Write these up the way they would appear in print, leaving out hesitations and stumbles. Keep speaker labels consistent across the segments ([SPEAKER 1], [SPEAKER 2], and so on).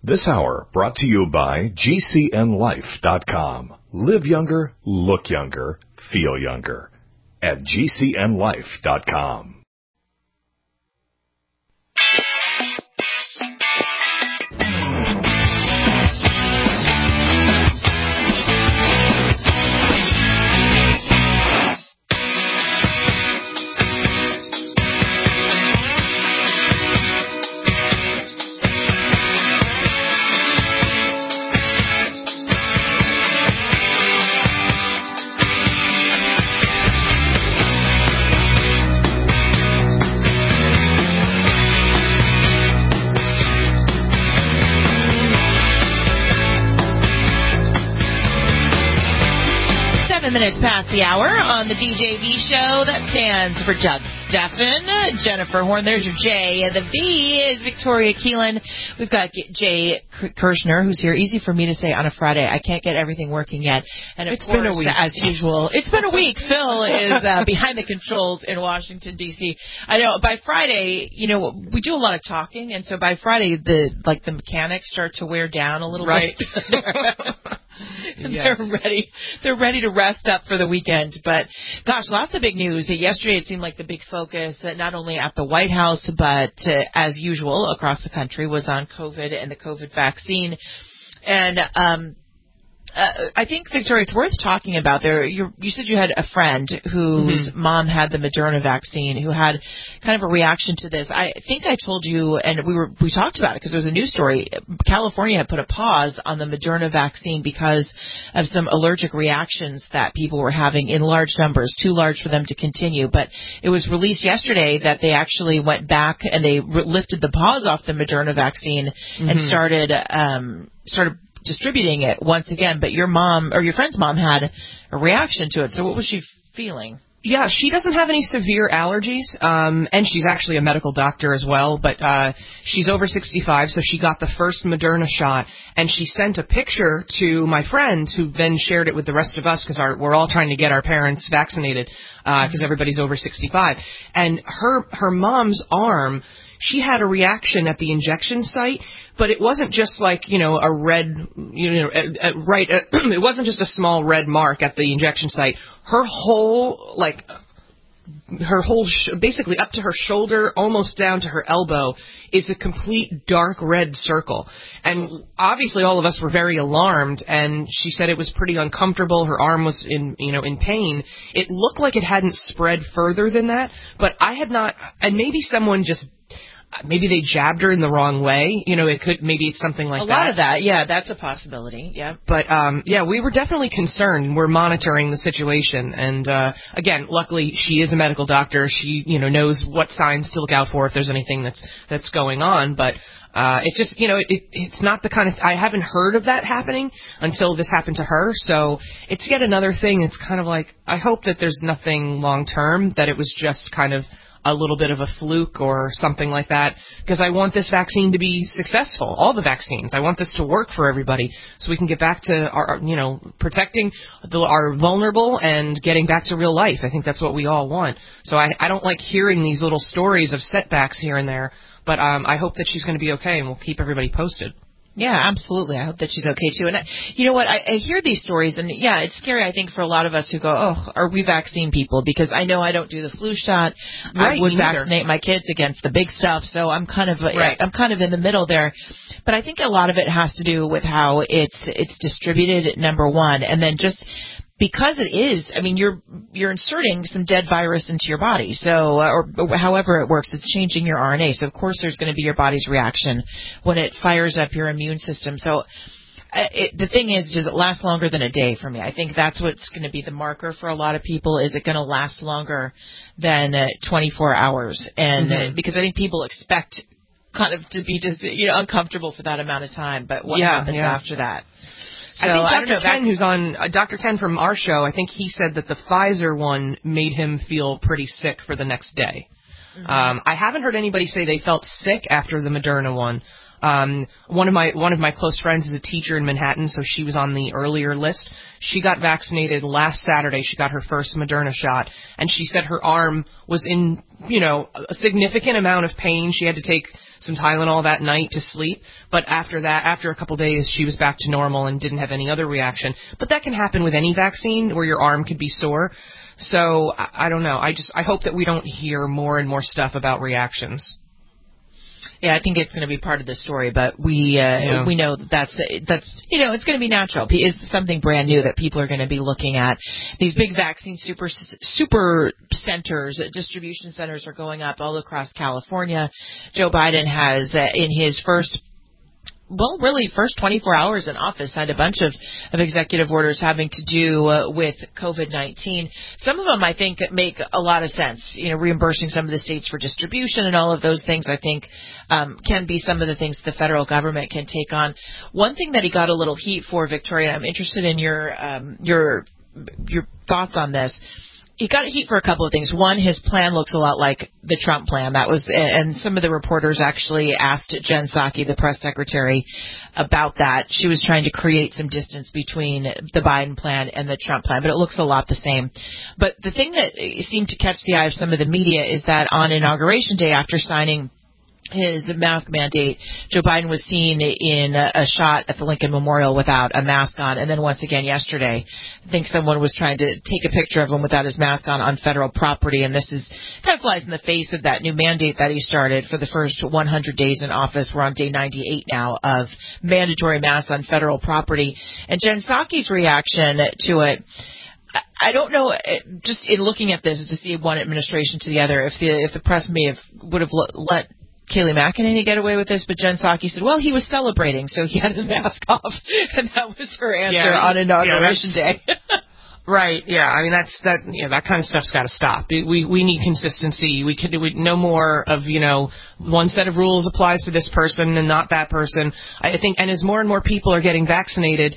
[SPEAKER 1] This hour brought to you by GCNLife.com. Live younger, look younger, feel younger at GCNLife.com.
[SPEAKER 2] Minutes past the hour on the DJV show. That stands for Doug Steffen, Jennifer Horn. There's your J. The V is Victoria Keelan. We've got Jay Kirshner, who's here. Easy for me to say on a Friday. I can't get everything working yet. And it's been a week. As usual, it's been a week. Phil is behind the controls in Washington, D.C. I know by Friday, we do a lot of talking, and so by Friday, the mechanics start to wear down a little bit. Yes. They're ready to rest up for the weekend. But, gosh, lots of big news. Yesterday it seemed like the big focus, not only at the White House, but as usual across the country, was on COVID and the COVID vaccine. And I think, Victoria, it's worth talking about. You said you had a friend whose mom had the Moderna vaccine, who had kind of a reaction to this. I think I told you, and we talked about it because there was a news story. California had put a pause on the Moderna vaccine because of some allergic reactions that people were having in large numbers, too large for them to continue. But it was released yesterday that they actually went back and they lifted the pause off the Moderna vaccine and started distributing it once again, but your mom or your friend's mom had a reaction to it. So what was she feeling?
[SPEAKER 3] Yeah, she doesn't have any severe allergies, and she's actually a medical doctor as well, but she's over 65, so she got the first Moderna shot, and she sent a picture to my friend, who then shared it with the rest of us, because we're all trying to get our parents vaccinated, because everybody's over 65. And her mom's arm, she had a reaction at the injection site, but it wasn't just like, a red, it wasn't just a small red mark at the injection site. Her whole, basically up to her shoulder, almost down to her elbow, is a complete dark red circle. And obviously all of us were very alarmed, and she said it was pretty uncomfortable. Her arm was in pain. It looked like it hadn't spread further than that, but I had not, and maybe someone maybe they jabbed her in the wrong way. Maybe it's something like that.
[SPEAKER 2] A lot of that, yeah, that's a possibility, yeah.
[SPEAKER 3] But, we were definitely concerned. We're monitoring the situation. And, again, luckily she is a medical doctor. She, knows what signs to look out for if there's anything that's going on. But, it's just, it's not the kind of, I haven't heard of that happening until this happened to her. So it's yet another thing. It's kind of like, I hope that there's nothing long term, that it was just kind of a little bit of a fluke or something like that, because I want this vaccine to be successful, all the vaccines. I want this to work for everybody so we can get back to our protecting our vulnerable and getting back to real life. I think that's what we all want. So I don't like hearing these little stories of setbacks here and there, but I hope that she's going to be okay, and we'll keep everybody posted.
[SPEAKER 2] Yeah, absolutely. I hope that she's okay, too. And you know what? I hear these stories, and, yeah, it's scary, I think, for a lot of us who go, oh, are we vaccine people? Because I know I don't do the flu shot.
[SPEAKER 3] Right,
[SPEAKER 2] I would vaccinate my kids against the big stuff, so I'm kind of in the middle there. But I think a lot of it has to do with how it's distributed, number one, and then just because it is, I mean, you're inserting some dead virus into your body, so or however it works, it's changing your RNA. So of course there's going to be your body's reaction when it fires up your immune system. So the thing is, does it last longer than a day for me? I think that's what's going to be the marker for a lot of people. Is it going to last longer than 24 hours? And because I think people expect kind of to be just uncomfortable for that amount of time, but what happens after that?
[SPEAKER 3] So, I think Dr. Ken, who's on, Dr. Ken from our show, I think he said that the Pfizer one made him feel pretty sick for the next day. I haven't heard anybody say they felt sick after the Moderna one. One of my close friends is a teacher in Manhattan, so she was on the earlier list. She got vaccinated last Saturday. She got her first Moderna shot, and she said her arm was in, a significant amount of pain. She had to take some Tylenol that night to sleep. But after that, after a couple days, she was back to normal and didn't have any other reaction. But that can happen with any vaccine where your arm could be sore. So I don't know. I hope that we don't hear more and more stuff about reactions.
[SPEAKER 2] Yeah, I think it's going to be part of the story, but we know that's it's going to be natural. It's something brand new that people are going to be looking at. These big vaccine super centers, distribution centers are going up all across California. Joe Biden has in his first 24 hours in office, signed a bunch of executive orders having to do with COVID-19. Some of them, I think, make a lot of sense. Reimbursing some of the states for distribution and all of those things, I think, can be some of the things the federal government can take on. One thing that he got a little heat for, Victoria, I'm interested in your thoughts on this. He got heat for a couple of things. One, his plan looks a lot like the Trump plan. And some of the reporters actually asked Jen Psaki, the press secretary, about that. She was trying to create some distance between the Biden plan and the Trump plan, but it looks a lot the same. But the thing that seemed to catch the eye of some of the media is that on Inauguration Day, after signing his mask mandate, Joe Biden was seen in a shot at the Lincoln Memorial without a mask on. And then once again yesterday, I think someone was trying to take a picture of him without his mask on federal property. And this is kind of flies in the face of that new mandate that he started for the first 100 days in office. We're on day 98 now of mandatory masks on federal property. And Jen Psaki's reaction to it, I don't know, just in looking at this to see one administration to the other, if the press would have let Kayleigh McEnany get away with this, but Jen Psaki said, well, he was celebrating, so he had his mask off, and that was her answer on Inauguration Day.
[SPEAKER 3] Right, yeah. I mean, that kind of stuff's got to stop. We need consistency. We no more of, one set of rules applies to this person and not that person. I think, and as more and more people are getting vaccinated,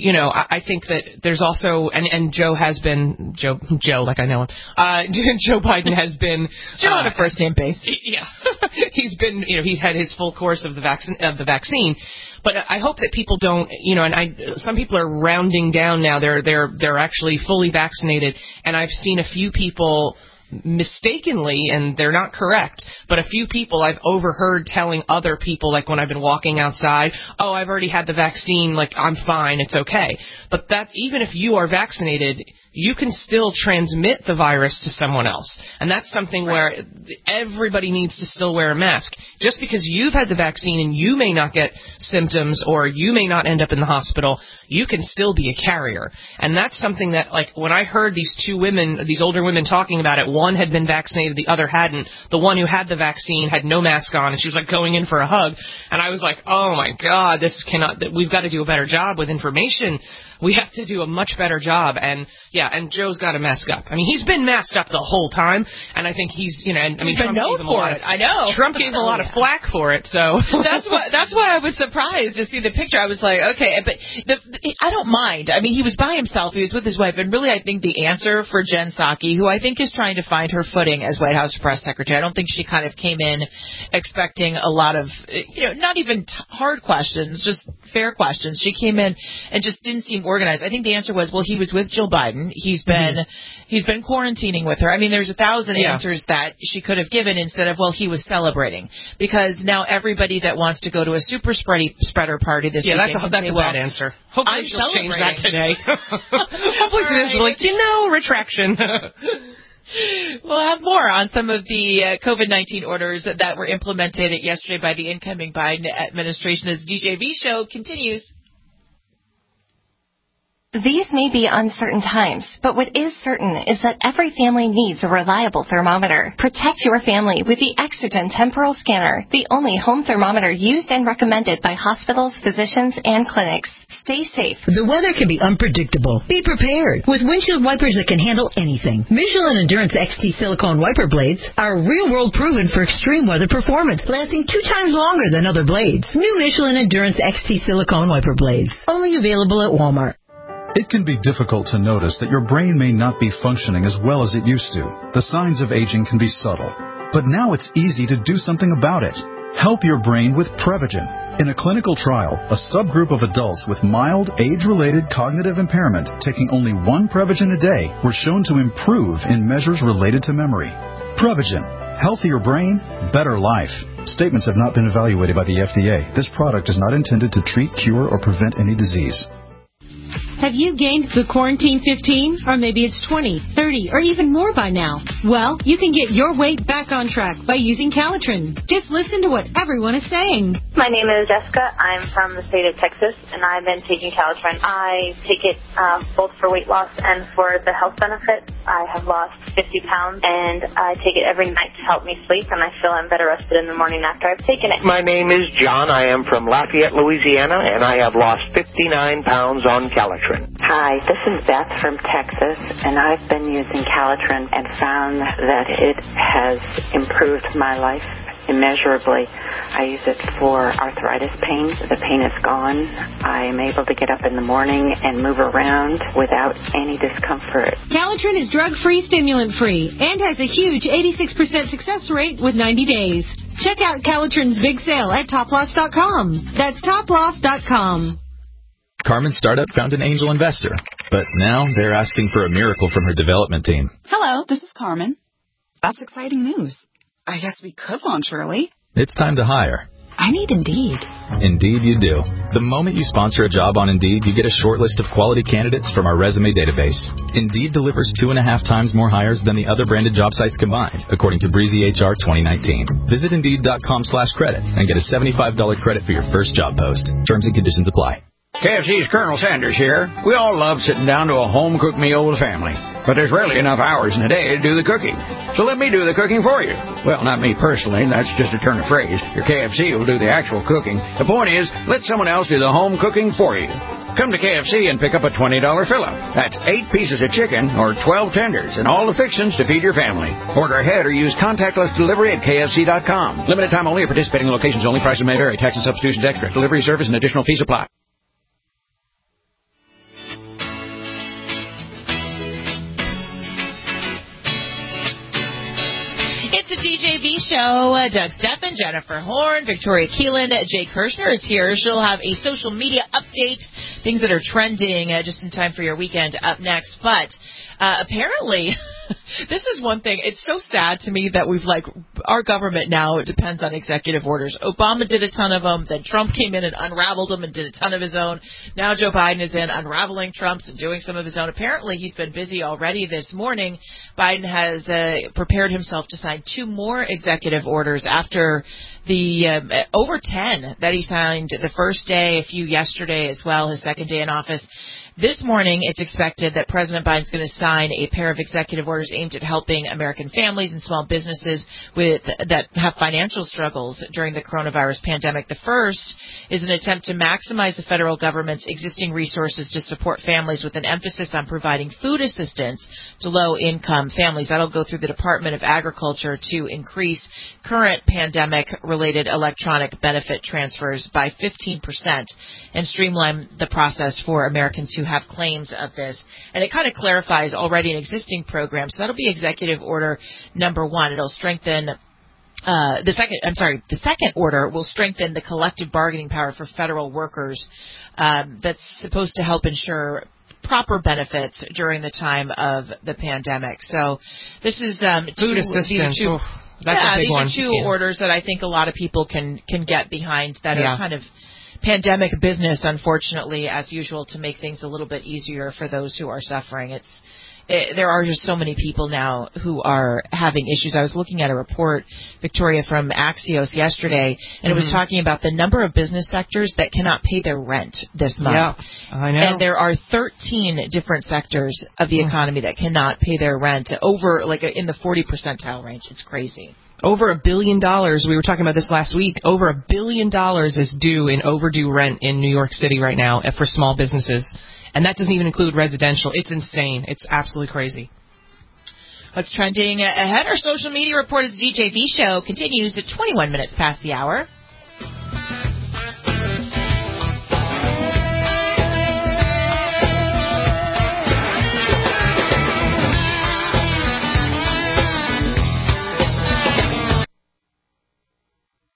[SPEAKER 3] I think that there's also, and Joe has been, Joe, like I know him, Joe Biden has been.
[SPEAKER 2] Joe on a first name basis.
[SPEAKER 3] Yeah. He's been, he's had his full course of the vaccine. But I hope that people don't, some people are rounding down now. They're actually fully vaccinated, and I've seen a few people mistakenly, and they're not correct, but a few people I've overheard telling other people, like when I've been walking outside, oh, I've already had the vaccine, like I'm fine, it's okay. But that even if you are vaccinated, you can still transmit the virus to someone else. And that's something where everybody needs to still wear a mask. Just because you've had the vaccine and you may not get symptoms or you may not end up in the hospital, you can still be a carrier. And that's something that, like, when I heard these these older women talking about it, one had been vaccinated, the other hadn't. The one who had the vaccine had no mask on, and she was, like, going in for a hug. And I was like, oh, my God, we've got to do a better job with information. We have to do a much better job. And Joe's got to mask up. I mean, he's been masked up the whole time, and I think he's,
[SPEAKER 2] Trump known for it. I know.
[SPEAKER 3] Trump gave him a lot of flack for it, so.
[SPEAKER 2] That's why I was surprised to see the picture. I was like, okay, but I don't mind. I mean, he was by himself. He was with his wife, and really I think the answer for Jen Psaki, who I think is trying to find her footing as White House press secretary, I don't think she kind of came in expecting a lot of, not even hard questions, just fair questions. She came in and just didn't seem organized. I think the answer was, well, he was with Jill Biden. He's been quarantining with her. I mean, there's 1,000 answers that she could have given instead of, well, he was celebrating. Because now everybody that wants to go to a super spreader party this weekend,
[SPEAKER 3] that's a bad answer. Hopefully she'll change that today. Hopefully today she'll be like, retraction.
[SPEAKER 2] We'll have more on some of the COVID-19 orders that were implemented yesterday by the incoming Biden administration as DJV show continues.
[SPEAKER 4] These may be uncertain times, but what is certain is that every family needs a reliable thermometer. Protect your family with the Exergen Temporal Scanner, the only home thermometer used and recommended by hospitals, physicians, and clinics. Stay safe.
[SPEAKER 5] The weather can be unpredictable. Be prepared with windshield wipers that can handle anything. Michelin Endurance XT silicone wiper blades are real-world proven for extreme weather performance, lasting 2 times longer than other blades. New Michelin Endurance XT silicone wiper blades, only available at Walmart.
[SPEAKER 6] It can be difficult to notice that your brain may not be functioning as well as it used to. The signs of aging can be subtle, but now it's easy to do something about it. Help your brain with Prevagen. In a clinical trial, a subgroup of adults with mild age-related cognitive impairment taking only 1 Prevagen a day were shown to improve in measures related to memory. Prevagen. Healthier brain, better life. Statements have not been evaluated by the FDA. This product is not intended to treat, cure, or prevent any disease.
[SPEAKER 7] Have you gained the quarantine 15? Or maybe it's 20, 30, or even more by now? Well, you can get your weight back on track by using Calitrin. Just listen to what everyone is saying.
[SPEAKER 8] My name is Jessica. I'm from the state of Texas, and I've been taking Calitrin. I take it both for weight loss and for the health benefits. I have lost 50 pounds, and I take it every night to help me sleep, and I feel I'm better rested in the morning after I've taken it.
[SPEAKER 9] My name is John. I am from Lafayette, Louisiana, and I have lost 59 pounds on Calitrin.
[SPEAKER 10] Hi, this is Beth from Texas, and I've been using Calitrin and found that it has improved my life immeasurably. I use it for arthritis pain. The pain is gone. I am able to get up in the morning and move around without any discomfort.
[SPEAKER 7] Calitrin is drug-free, stimulant-free, and has a huge 86% success rate with 90 days. Check out Calitrin's big sale at toploss.com. That's toploss.com.
[SPEAKER 11] Carmen's startup found an angel investor, but now they're asking for a miracle from her development team.
[SPEAKER 12] Hello, this is Carmen. That's exciting news. I guess we could launch early.
[SPEAKER 11] It's time to hire.
[SPEAKER 12] I need Indeed.
[SPEAKER 11] Indeed you do. The moment you sponsor a job on Indeed, you get a short list of quality candidates from our resume database. Indeed delivers 2.5 times more hires than the other branded job sites combined, according to Breezy HR 2019. Visit Indeed.com/credit and get a $75 credit for your first job post. Terms and conditions apply.
[SPEAKER 13] KFC's Colonel Sanders here. We all love sitting down to a home-cooked meal with family, but there's rarely enough hours in the day to do the cooking. So let me do the cooking for you. Well, not me personally, that's just a turn of phrase. Your KFC will do the actual cooking. The point is, let someone else do the home cooking for you. Come to KFC and pick up a $20 fill-up. That's 8 pieces of chicken or 12 tenders and all the fixings to feed your family. Order ahead or use contactless delivery at KFC.com. Limited time only at participating locations only. Prices may vary. Tax and substitutions extra. Delivery service and additional fees apply.
[SPEAKER 2] It's a DJV show. Doug Steffen, Jennifer Horn, Victoria Keelan, Jay Kirshner is here. She'll have a social media update, things that are trending just in time for your weekend up next. But apparently, this is one thing. It's so sad to me that our government now depends on executive orders. Obama did a ton of them. Then Trump came in and unraveled them and did a ton of his own. Now Joe Biden is in unraveling Trump's and doing some of his own. Apparently, he's been busy already this morning. Biden has prepared himself to sign 2 more executive orders after the over 10 that he signed the first day, a few yesterday as well, his second day in office. This morning, it's expected that President Biden's going to sign a pair of executive orders aimed at helping American families and small businesses that have financial struggles during the coronavirus pandemic. The first is an attempt to maximize the federal government's existing resources to support families with an emphasis on providing food assistance to low-income families. That'll go through the Department of Agriculture to increase current pandemic-related electronic benefit transfers by 15% and streamline the process for Americans who have claims of this. And it kind of clarifies already an existing program. So that'll be executive order number 1. It'll strengthen the second order will strengthen the collective bargaining power for federal workers. That's supposed to help ensure proper benefits during the time of the pandemic. So this is
[SPEAKER 3] food assistance. That's a big one.
[SPEAKER 2] These are 2 orders that I think a lot of people can get behind that are kind of pandemic business, unfortunately, as usual, to make things a little bit easier for those who are suffering. There are just so many people now who are having issues. I was looking at a report, Victoria, from Axios yesterday, and it was talking about the number of business sectors that cannot pay their rent this month.
[SPEAKER 3] Yeah, I know.
[SPEAKER 2] And there are 13 different sectors of the economy that cannot pay their rent over, in the 40 percentile range. It's crazy.
[SPEAKER 3] Over $1 billion, we were talking about this last week, over $1 billion is due in overdue rent in New York City right now for small businesses. And that doesn't even include residential. It's insane. It's absolutely crazy.
[SPEAKER 2] What's trending ahead? Our social media report of the DJV show continues at 21 minutes past the hour.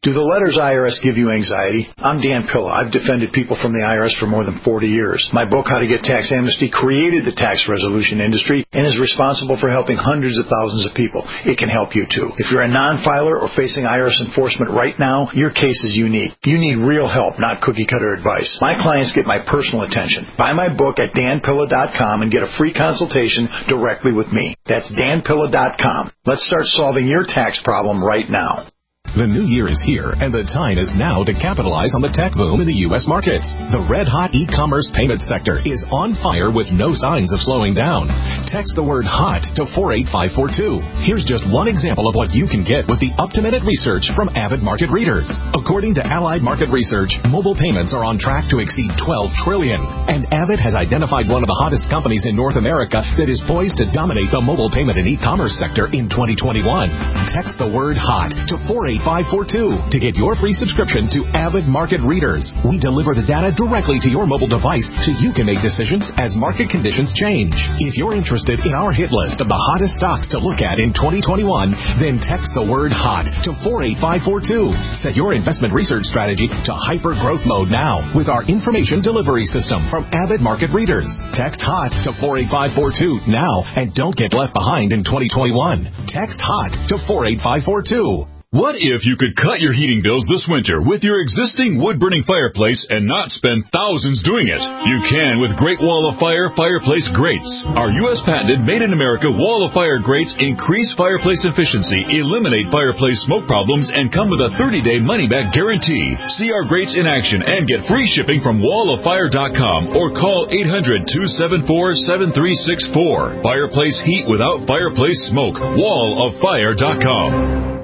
[SPEAKER 14] Do the letters IRS give you anxiety? I'm Dan Pilla. I've defended people from the IRS for more than 40 years. My book, How to Get Tax Amnesty, created the tax resolution industry and is responsible for helping hundreds of thousands of people. It can help you too. If you're a non-filer or facing IRS enforcement right now, your case is unique. You need real help, not cookie-cutter advice. My clients get my personal attention. Buy my book at danpilla.com and get a free consultation directly with me. That's danpilla.com. Let's start solving your tax problem right now.
[SPEAKER 1] The new year is here, and the time is now to capitalize on the tech boom in the U.S. markets. The red-hot e-commerce payment sector is on fire with no signs of slowing down. Text the word HOT to 48542. Here's just one example of what you can get with the up-to-minute research from Avid Market Readers. According to Allied Market Research, mobile payments are on track to exceed $12 trillion. And Avid has identified one of the hottest companies in North America that is poised to dominate the mobile payment and e-commerce sector in 2021. Text the word HOT to 48542 to get your free subscription to Avid Market Readers. We deliver the data directly to your mobile device so you can make decisions as market conditions change. If you're interested in our hit list of the hottest stocks to look at in 2021, then text the word HOT to 48542. Set your investment research strategy to hyper growth mode now with our information delivery system from Avid Market Readers. Text HOT to 48542 now and don't get left behind in 2021. Text HOT to 48542.
[SPEAKER 15] What if you could cut your heating bills this winter with your existing wood-burning fireplace and not spend thousands doing it? You can with Great Wall of Fire fireplace grates. Our U.S. patented made-in-America Wall of Fire grates increase fireplace efficiency, eliminate fireplace smoke problems, and come with a 30-day money-back guarantee. See our grates in action and get free shipping from walloffire.com or call 800-274-7364. Fireplace heat without fireplace smoke. walloffire.com.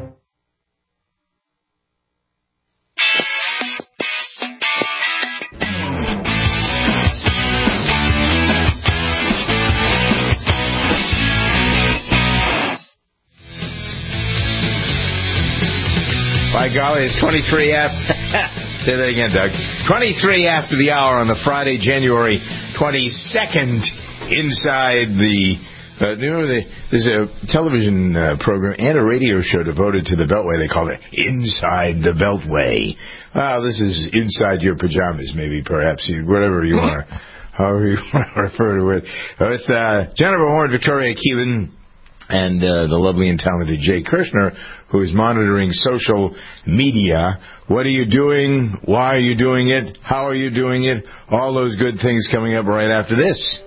[SPEAKER 16] By golly, it's 23 after... Say that again, Doug. 23 after the hour on the Friday, January 22nd, inside the... there's a television program and a radio show devoted to the Beltway. They call it Inside the Beltway. Well, this is inside your pajamas, maybe, perhaps, whatever you want to... however you want to refer to it. With Jennifer Horn, Victoria Keelan, and the lovely and talented Jay Kirshner, who is monitoring social media. What are you doing? Why are you doing it? How are you doing it? All those good things coming up right after this.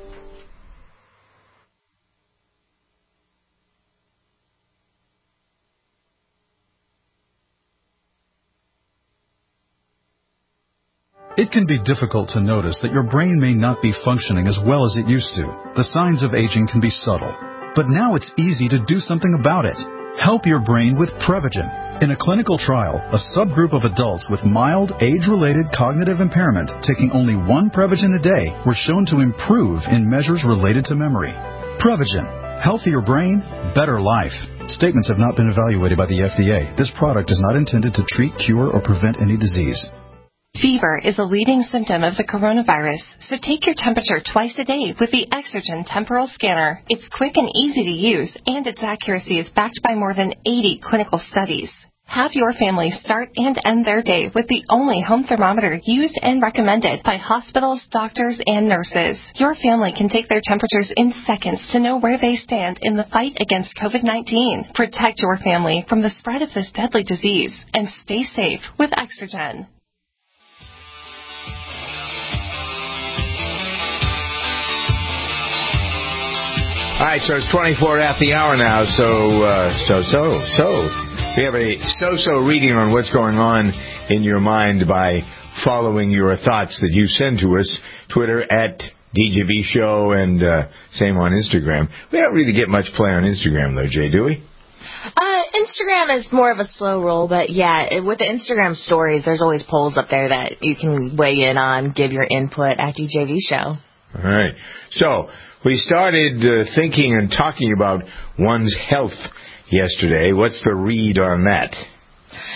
[SPEAKER 6] It can be difficult to notice that your brain may not be functioning as well as it used to. The signs of aging can be subtle. But now it's easy to do something about it. Help your brain with Prevagen. In a clinical trial, a subgroup of adults with mild, age-related cognitive impairment taking only one Prevagen a day were shown to improve in measures related to memory. Prevagen. Healthier brain, better life. Statements have not been evaluated by the FDA. This product is not intended to treat, cure, or prevent any disease.
[SPEAKER 4] Fever is a leading symptom of the coronavirus, so take your temperature twice a day with the Exergen Temporal Scanner. It's quick and easy to use, and its accuracy is backed by more than 80 clinical studies. Have your family start and end their day with the only home thermometer used and recommended by hospitals, doctors, and nurses. Your family can take their temperatures in seconds to know where they stand in the fight against COVID-19. Protect your family from the spread of this deadly disease, and stay safe with Exergen.
[SPEAKER 16] All right, so it's 24 after the hour now, so we have a so-so reading on what's going on in your mind by following your thoughts that you send to us. Twitter at DJB Show and same on Instagram. We don't really get much play on Instagram, though, Jay, do we?
[SPEAKER 17] Instagram is more of a slow roll, but yeah, with the Instagram stories, there's always polls up there that you can weigh in on, give your input at DJB Show.
[SPEAKER 16] All right. So we started thinking and talking about one's health yesterday. What's the read on that?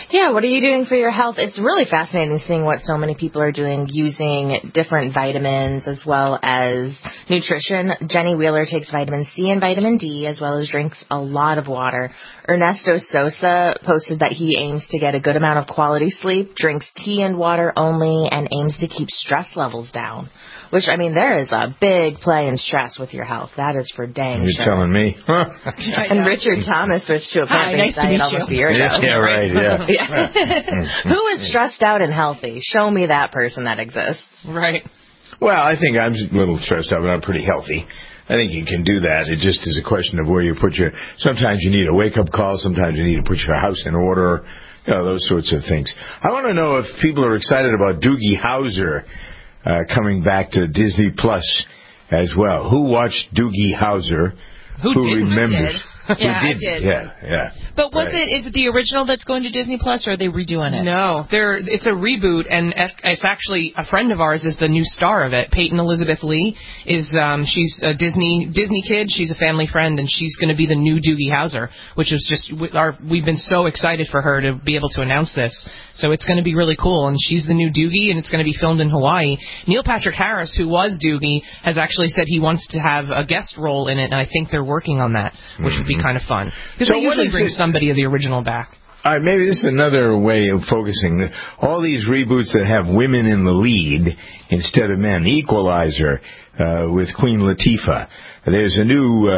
[SPEAKER 17] Yeah, what are you doing for your health? It's really fascinating seeing what so many people are doing using different vitamins as well as nutrition. Jenny Wheeler takes vitamin C and vitamin D as well as drinks a lot of water. Ernesto Sosa posted that he aims to get a good amount of quality sleep, drinks tea and water only, and aims to keep stress levels down. Which, I mean, there is a big play in stress with your health. That is for dang
[SPEAKER 16] You're
[SPEAKER 17] sure.
[SPEAKER 16] telling me.
[SPEAKER 17] And Richard Thomas switched to a plant-based diet almost a year ago.
[SPEAKER 16] Yeah, right, yeah.
[SPEAKER 17] Who is stressed out and healthy? Show me that person that exists.
[SPEAKER 3] Right.
[SPEAKER 16] Well, I think I'm a little stressed out, but I'm pretty healthy. I think you can do that. It just is a question of where you put your... Sometimes you need a wake-up call. Sometimes you need to put your house in order. Those sorts of things. I want to know if people are excited about Doogie Howser coming back to Disney Plus as well. Who watched Doogie Howser?
[SPEAKER 3] Who
[SPEAKER 16] remembers?
[SPEAKER 2] Yeah, I did.
[SPEAKER 16] Yeah.
[SPEAKER 2] But is it the original that's going to Disney Plus, or are they redoing it?
[SPEAKER 3] No, it's a reboot, and it's actually a friend of ours is the new star of it. Peyton Elizabeth Lee she's a Disney kid. She's a family friend, and she's going to be the new Doogie Howser, which is just we've been so excited for her to be able to announce this. So it's going to be really cool, and she's the new Doogie, and it's going to be filmed in Hawaii. Neil Patrick Harris, who was Doogie, has actually said he wants to have a guest role in it, and I think they're working on that, which would be kind of fun. Because they usually bring somebody of the original back.
[SPEAKER 16] All right, maybe this is another way of focusing. All these reboots that have women in the lead instead of men. The Equalizer with Queen Latifah. There's a new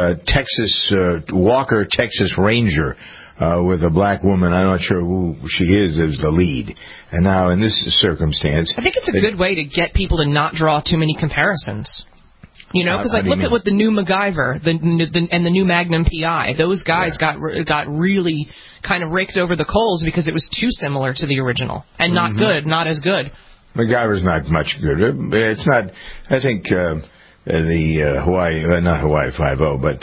[SPEAKER 16] Walker, Texas Ranger with a black woman. I'm not sure who she is as the lead. And now in this circumstance...
[SPEAKER 3] I think it's a good way to get people to not draw too many comparisons. Because look at what the new MacGyver and the new Magnum PI. Those guys got really kind of raked over the coals because it was too similar to the original and not good, not as good.
[SPEAKER 16] MacGyver's not much good. It's not. I think the Hawaii, not Hawaii 5-0, but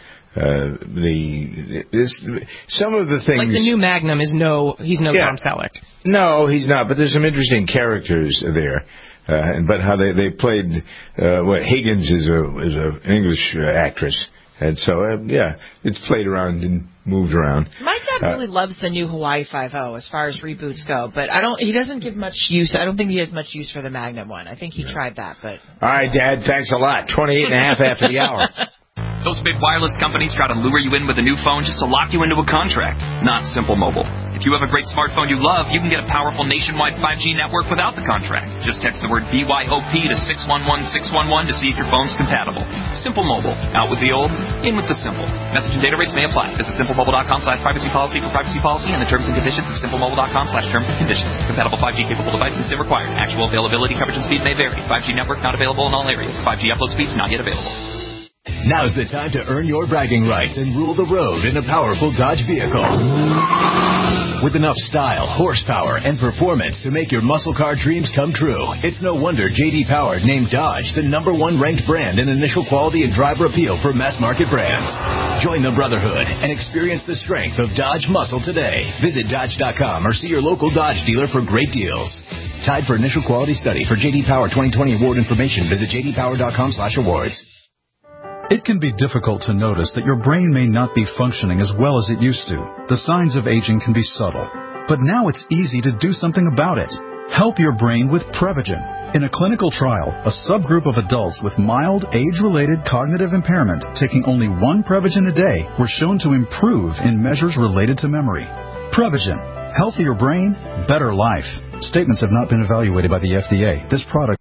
[SPEAKER 16] some of the things
[SPEAKER 3] like the new Magnum is he's no Tom Selleck.
[SPEAKER 16] No, he's not. But there's some interesting characters there. But how they played Higgins is an English actress, and so it's played around and moved around.
[SPEAKER 2] My dad really loves the new Hawaii 5-0 as far as reboots go, but he doesn't give much use. I don't think he has much use for the Magnum one. I think he tried that, but
[SPEAKER 16] all right, Dad, thanks a lot. 28.5 after the hour.
[SPEAKER 18] Those big wireless companies try to lure you in with a new phone just to lock you into a contract. Not Simple Mobile. If you have a great smartphone you love, you can get a powerful nationwide 5G network without the contract. Just text the word BYOP to 611611 to see if your phone's compatible. Simple Mobile. Out with the old, in with the simple. Message and data rates may apply. Visit simplemobile.com/privacy policy for privacy policy and the terms and conditions at simplemobile.com/terms and conditions. Compatible 5G capable device and SIM required. Actual availability, coverage, and speed may vary. 5G network not available in all areas. 5G upload speeds not yet available.
[SPEAKER 1] Now's the time to earn your bragging rights and rule the road in a powerful Dodge vehicle. With enough style, horsepower, and performance to make your muscle car dreams come true, it's no wonder J.D. Power named Dodge the #1 ranked brand in initial quality and driver appeal for mass market brands. Join the brotherhood and experience the strength of Dodge muscle today. Visit Dodge.com or see your local Dodge dealer for great deals. Tied for initial quality study. For J.D. Power 2020 award information, visit jdpower.com/awards.
[SPEAKER 6] It can be difficult to notice that your brain may not be functioning as well as it used to. The signs of aging can be subtle, but now it's easy to do something about it. Help your brain with Prevagen. In a clinical trial, a subgroup of adults with mild age-related cognitive impairment taking only one Prevagen a day were shown to improve in measures related to memory. Prevagen. Healthier brain, better life. Statements have not been evaluated by the FDA. This product...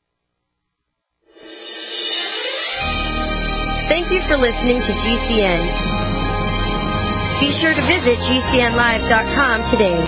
[SPEAKER 19] Thank you for listening to GCN. Be sure to visit GCNlive.com today.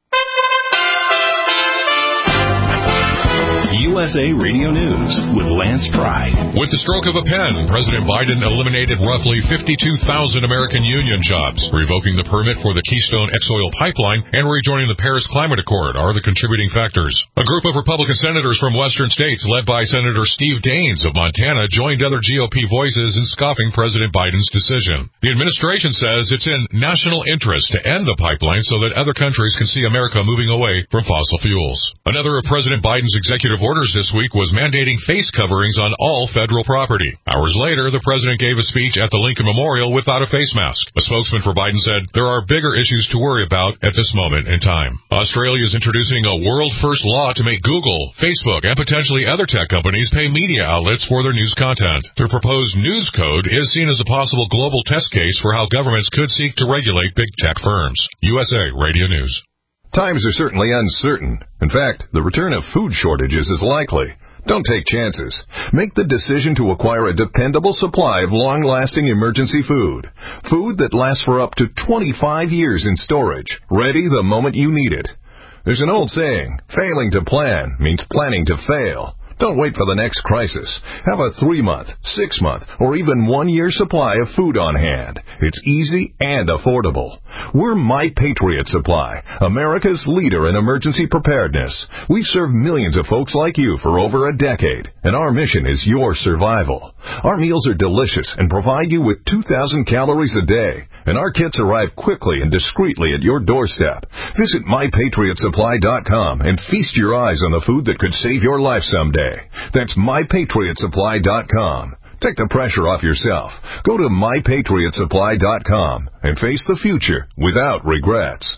[SPEAKER 1] USA Radio News with Lance Pride.
[SPEAKER 20] With the stroke of a pen, President Biden eliminated roughly 52,000 American union jobs. Revoking the permit for the Keystone XOil pipeline and rejoining the Paris Climate Accord are the contributing factors. A group of Republican senators from western states, led by Senator Steve Daines of Montana, joined other GOP voices in scoffing President Biden's decision. The administration says it's in national interest to end the pipeline so that other countries can see America moving away from fossil fuels. Another of President Biden's executive orders first this week was mandating face coverings on all federal property. Hours later, the president gave a speech at the Lincoln Memorial without a face mask. A spokesman for Biden said there are bigger issues to worry about at this moment in time. Australia is introducing a world-first law to make Google, Facebook, and potentially other tech companies pay media outlets for their news content. Their proposed news code is seen as a possible global test case for how governments could seek to regulate big tech firms. USA Radio News.
[SPEAKER 21] Times are certainly uncertain. In fact, the return of food shortages is likely. Don't take chances. Make the decision to acquire a dependable supply of long-lasting emergency food. Food that lasts for up to 25 years in storage, ready the moment you need it. There's an old saying, failing to plan means planning to fail. Don't wait for the next crisis. Have a 3-month, 6-month, or even 1-year supply of food on hand. It's easy and affordable. We're My Patriot Supply, America's leader in emergency preparedness. We've served millions of folks like you for over a decade, and our mission is your survival. Our meals are delicious and provide you with 2,000 calories a day, and our kits arrive quickly and discreetly at your doorstep. Visit MyPatriotSupply.com and feast your eyes on the food that could save your life someday. That's MyPatriotSupply.com. Take the pressure off yourself. Go to MyPatriotSupply.com and face the future without regrets.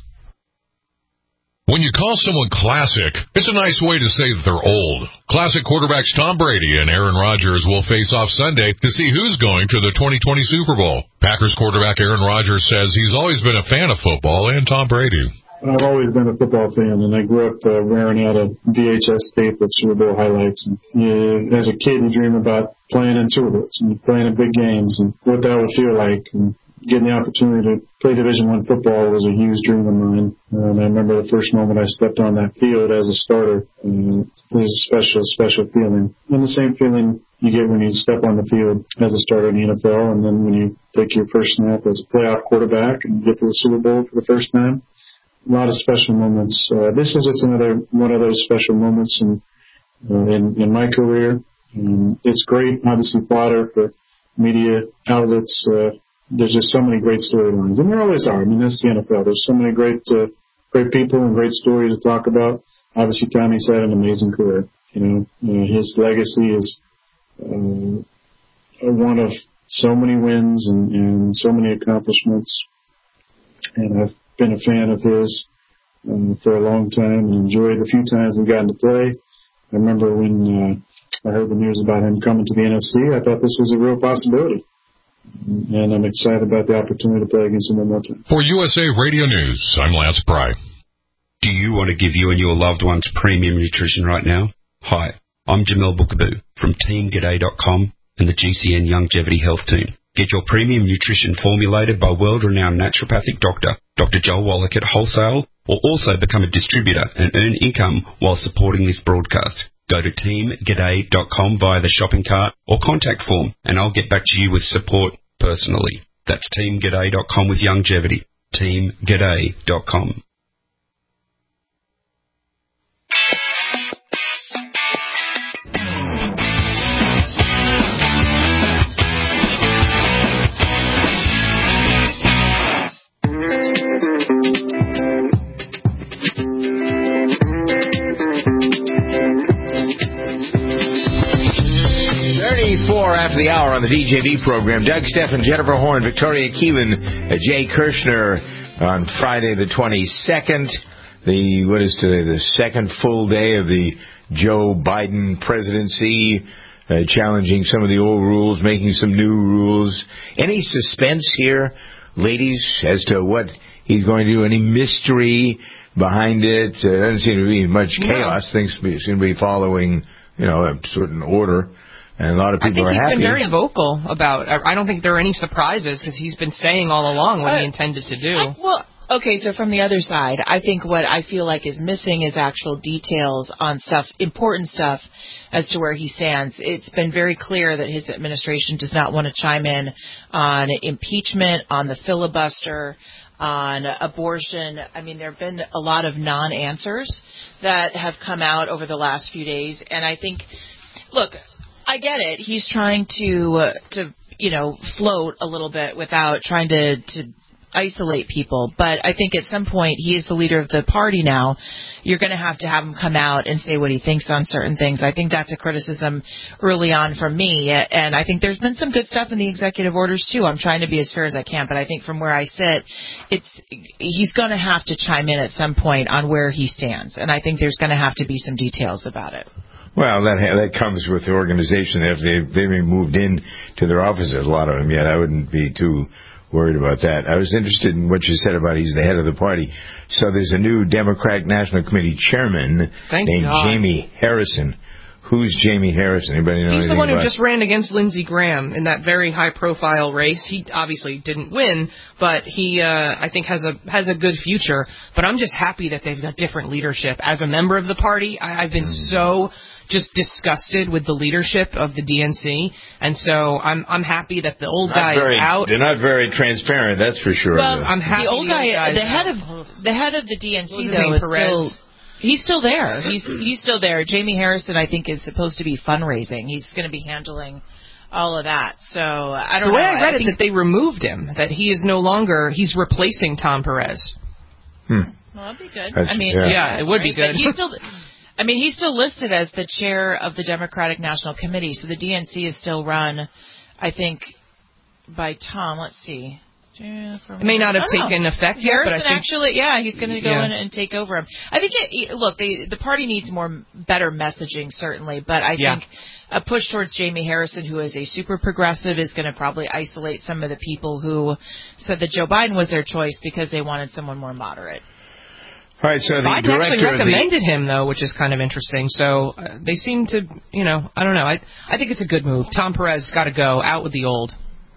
[SPEAKER 20] When you call someone classic, it's a nice way to say that they're old. Classic quarterbacks Tom Brady and Aaron Rodgers will face off Sunday to see who's going to the 2020 Super Bowl. Packers quarterback Aaron Rodgers says he's always been a fan of football and Tom Brady.
[SPEAKER 22] I've always been a football fan, and I grew up wearing out a VHS tape of Super Bowl highlights. And as a kid, you dream about playing in Super Bowls and playing in big games and what that would feel like. And getting the opportunity to play Division I football was a huge dream of mine. And I remember the first moment I stepped on that field as a starter. It was a special feeling. And the same feeling you get when you step on the field as a starter in the NFL, and then when you take your first snap as a playoff quarterback and get to the Super Bowl for the first time. A lot of special moments. This is just another one of those special moments in my career. It's great, obviously, fodder for media outlets. There's just so many great storylines, and there always are. I mean, that's the NFL. There's so many great people and great stories to talk about. Obviously, Tommy's had an amazing career. His legacy is one of so many wins and so many accomplishments. And I've been a fan of his for a long time and enjoyed the few times we've gotten to play. I remember when I heard the news about him coming to the NFC, I thought this was a real possibility. And I'm excited about the opportunity to play against him one more time.
[SPEAKER 20] For USA Radio News, I'm Lance Pry.
[SPEAKER 23] Do you want to give you and your loved ones premium nutrition right now? Hi, I'm Jamel Bookaboo from TeamGaday.com and the GCN Longevity Health Team. Get your premium nutrition formulated by world-renowned naturopathic doctor, Dr. Joel Wallach at Wholesale, or also become a distributor and earn income while supporting this broadcast. Go to teamgaday.com via the shopping cart or contact form, and I'll get back to you with support personally. That's teamgaday.com with longevity. teamgaday.com.
[SPEAKER 16] After the hour on the DJV program, Doug Steffen, Jennifer Horn, Victoria Keelan, Jay Kirshner on Friday the 22nd. What is today? The second full day of the Joe Biden presidency, challenging some of the old rules, making some new rules. Any suspense here, ladies, as to what he's going to do? Any mystery behind it? There doesn't seem to be much chaos. Things seem to be following, a certain order. And a lot of people are happy.
[SPEAKER 3] I think he's been very vocal about. I don't think there are any surprises because he's been saying all along what he intended to do.
[SPEAKER 2] Okay, so from the other side, I think what I feel like is missing is actual details on stuff, important stuff, as to where he stands. It's been very clear that his administration does not want to chime in on impeachment, on the filibuster, on abortion. I mean, there have been a lot of non-answers that have come out over the last few days, and I think, look, I get it. He's trying to float a little bit without trying to isolate people. But I think at some point, he is the leader of the party now. You're going to have him come out and say what he thinks on certain things. I think that's a criticism early on from me. And I think there's been some good stuff in the executive orders, too. I'm trying to be as fair as I can. But I think from where I sit, he's going to have to chime in at some point on where he stands. And I think there's going to have to be some details about it.
[SPEAKER 16] Well, that comes with the organization. They've moved in to their offices, a lot of them yet. I wouldn't be too worried about that. I was interested in what you said about he's the head of the party. So there's a new Democratic National Committee chairman named Jamie Harrison. Who's Jamie Harrison? Anybody know?
[SPEAKER 3] He's the one who just ran against Lindsey Graham in that very high-profile race. He obviously didn't win, but he, I think, has a good future. But I'm just happy that they've got different leadership. As a member of the party, I've been so just disgusted with the leadership of the DNC, and so I'm happy that the old guy is out.
[SPEAKER 16] They're not very transparent, that's for sure.
[SPEAKER 2] Well,
[SPEAKER 3] I'm happy
[SPEAKER 2] the old guy, the head of the DNC though is still. He's still there. He's still there. Jamie Harrison, I think, is supposed to be fundraising. He's going to be handling all of that. So I don't know.
[SPEAKER 3] The way I read it, that they removed him. That he is no longer. He's replacing Tom Perez.
[SPEAKER 2] Well, that'd be good.
[SPEAKER 3] It would be good.
[SPEAKER 2] But he's still listed as the chair of the Democratic National Committee. So the DNC is still run, I think, by Tom. Let's see.
[SPEAKER 3] It may not have taken effect yet, but I think
[SPEAKER 2] he's going to go in and take over him. I think the party needs better messaging, certainly, but I think a push towards Jamie Harrison, who is a super progressive, is going to probably isolate some of the people who said that Joe Biden was their choice because they wanted someone more moderate.
[SPEAKER 16] All right, so the
[SPEAKER 3] Biden
[SPEAKER 16] director
[SPEAKER 3] actually recommended him, though, which is kind of interesting. So they seem to, I don't know. I think it's a good move. Tom Perez got to go. Out with the old.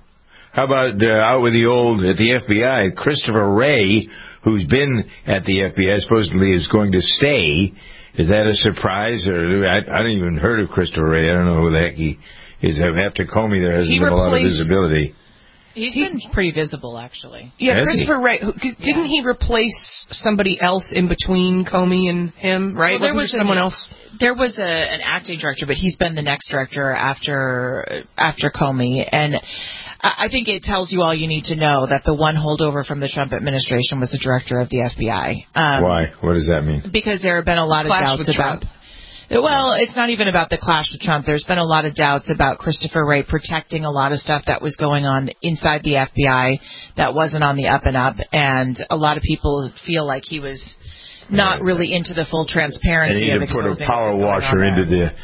[SPEAKER 16] How about out with the old at the FBI? Christopher Wray, who's been at the FBI, supposedly is going to stay. Is that a surprise? Or I haven't even heard of Christopher Wray. I don't know who the heck he is. After Comey, there hasn't been a lot of visibility.
[SPEAKER 2] He's been pretty visible, actually.
[SPEAKER 3] Yeah, Christopher Wray. Didn't he replace somebody else in between Comey and him, right?
[SPEAKER 2] Well,
[SPEAKER 3] Wasn't there someone else?
[SPEAKER 2] There was an acting director, but he's been the next director after Comey. And I think it tells you all you need to know that the one holdover from the Trump administration was the director of the FBI.
[SPEAKER 16] Why? What does that mean?
[SPEAKER 2] Because there have been a lot of doubts about... Well, it's not even about the clash with Trump. There's been a lot of doubts about Christopher Wray protecting a lot of stuff that was going on inside the FBI that wasn't on the up and up, and a lot of people feel like he was not really into the full transparency of exposing.
[SPEAKER 16] And he put a power washer into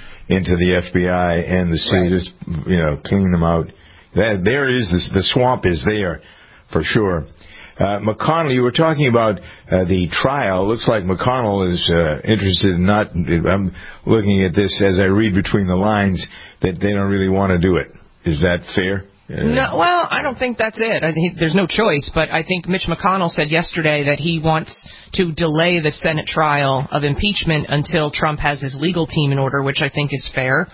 [SPEAKER 16] the FBI and the city, just clean them out. There is the swamp is there for sure. McConnell, you were talking about the trial. Looks like McConnell is interested in not. I'm looking at this as I read between the lines that they don't really want to do it. Is that fair?
[SPEAKER 3] No, well, I don't think that's it. I think there's no choice, but I think Mitch McConnell said yesterday that he wants to delay the Senate trial of impeachment until Trump has his legal team in order, which I think is fair.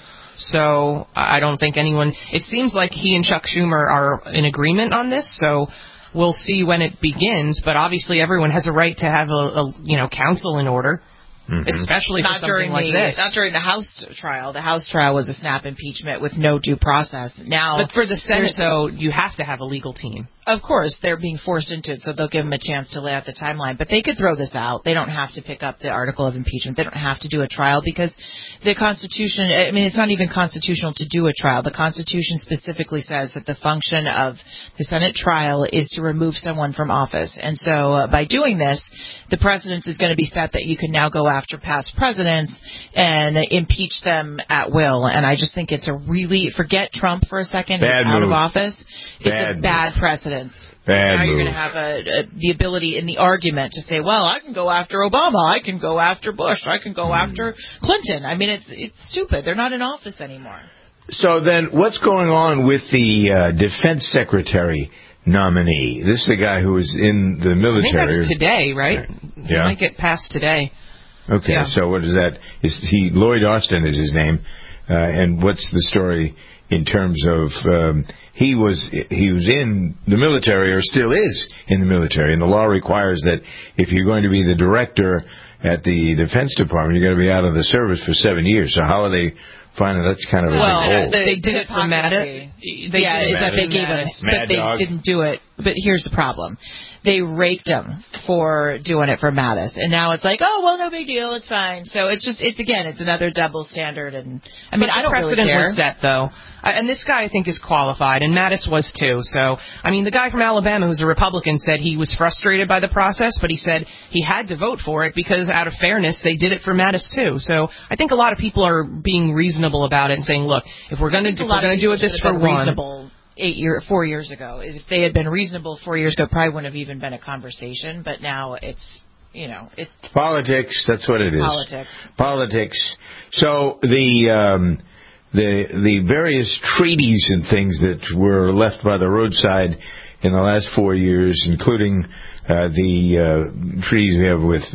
[SPEAKER 3] So I don't think anyone... It seems like he and Chuck Schumer are in agreement on this, so we'll see when it begins. But obviously everyone has a right to have a counsel in order. Mm-hmm. Especially for something like this.
[SPEAKER 2] Not during the House trial. The House trial was a snap impeachment with no due process.
[SPEAKER 3] But for the Senate, though, you have to have a legal team.
[SPEAKER 2] Of course, they're being forced into it, so they'll give them a chance to lay out the timeline. But they could throw this out. They don't have to pick up the article of impeachment. They don't have to do a trial because the Constitution, it's not even constitutional to do a trial. The Constitution specifically says that the function of the Senate trial is to remove someone from office. And so by doing this, the precedent is going to be set that you can now go after past presidents and impeach them at will. And I just think it's a really, forget Trump for a second, he's out of office. It's a bad precedent. Now you're going to have the ability in the argument to say, well, I can go after Obama, I can go after Bush, I can go after Clinton. I mean, it's stupid. They're not in office anymore.
[SPEAKER 16] So then what's going on with the defense secretary nominee? This is the guy who was in the military.
[SPEAKER 3] I think that's today, right?
[SPEAKER 16] Yeah.
[SPEAKER 3] He might get passed today.
[SPEAKER 16] Okay, yeah. So what is that? Lloyd Austin is his name. And what's the story in terms of he was in the military, or still is in the military, and the law requires that if you're going to be the director at the Defense Department, you're going to be out of the service for 7 years. So how are they finding that's kind of a big hole?
[SPEAKER 2] They did it for Mattis. They gave us, but they didn't do it But here's the problem. They raked him for doing it for Mattis. And now it's like, oh, well, no big deal. It's fine. So it's another double standard. And I mean, I don't really care.
[SPEAKER 3] Precedent was set, though. And this guy, I think, is qualified. And Mattis was, too. So, I mean, the guy from Alabama who's a Republican said he was frustrated by the process, but he said he had to vote for it because, out of fairness, they did it for Mattis, too. So I think a lot of people are being reasonable about it and saying, look, if we're going to do it this for one...
[SPEAKER 2] 4 years ago. If they had been reasonable 4 years ago, probably wouldn't have even been a conversation. But now it's
[SPEAKER 16] politics. That's what it is. Politics. So the various treaties and things that were left by the roadside in the last 4 years, including the treaties we have with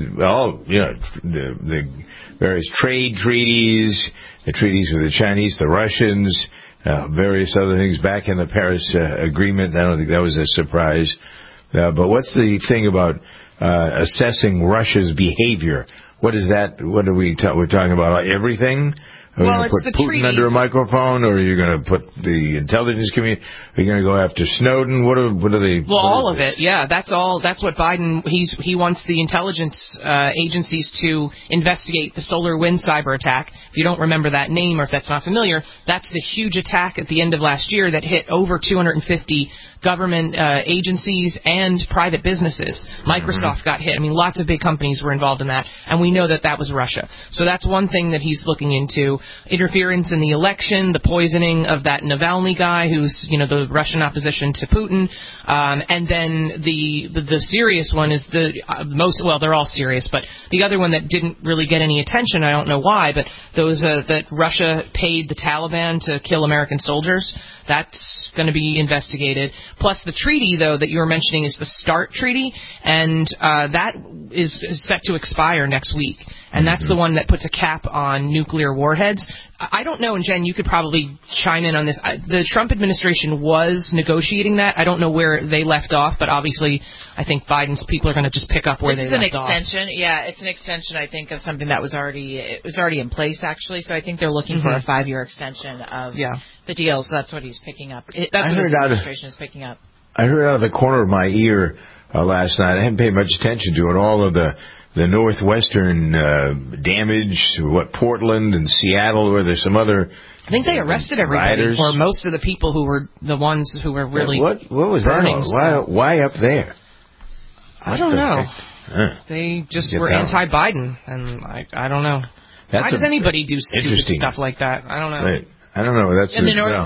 [SPEAKER 16] the various trade treaties, the treaties with the Chinese, the Russians. Various other things back in the Paris Agreement. I don't think that was a surprise. But what's the thing about assessing Russia's behavior? What is that? What are we're talking about? Everything? Are you going to put Putin under a microphone, or are you going to put the intelligence community? Are you going to go after Snowden? What are they?
[SPEAKER 3] Well, all of it. Yeah, that's all. That's what Biden. He wants the intelligence agencies to investigate the SolarWinds cyber attack. If you don't remember that name, or if that's not familiar, that's the huge attack at the end of last year that hit over 250 government agencies and private businesses. Microsoft got hit. I mean, lots of big companies were involved in that, and we know that that was Russia. So that's one thing that he's looking into. Interference in the election, the poisoning of that Navalny guy who's, the Russian opposition to Putin. And then the serious one is they're all serious, but the other one that didn't really get any attention, I don't know why, but those that Russia paid the Taliban to kill American soldiers. That's going to be investigated. Plus the treaty, though, that you were mentioning is the START treaty, and that is set to expire next week. And that's the one that puts a cap on nuclear warheads. I don't know, and Jen, you could probably chime in on this. The Trump administration was negotiating that. I don't know where they left off, but obviously I think Biden's people are going to just pick up where they left off. This is an
[SPEAKER 2] extension. Yeah, it's an extension, I think, of something that was already in place, actually. So I think they're looking for a 5-year extension of the deal. So that's what he's picking up. That's what his administration is picking up.
[SPEAKER 16] I heard out of the corner of my ear last night. I hadn't paid much attention to it. All of the northwestern damage, Portland and Seattle, or there's some other.
[SPEAKER 3] I think they arrested everybody,
[SPEAKER 16] rioters.
[SPEAKER 3] Or most of the people who were the ones who were really.
[SPEAKER 16] What was burning that? Why up there?
[SPEAKER 3] I don't know. They just were anti-Biden, and I don't know. Why does anybody do stupid stuff like that? I don't know.
[SPEAKER 16] Right. I don't know. That's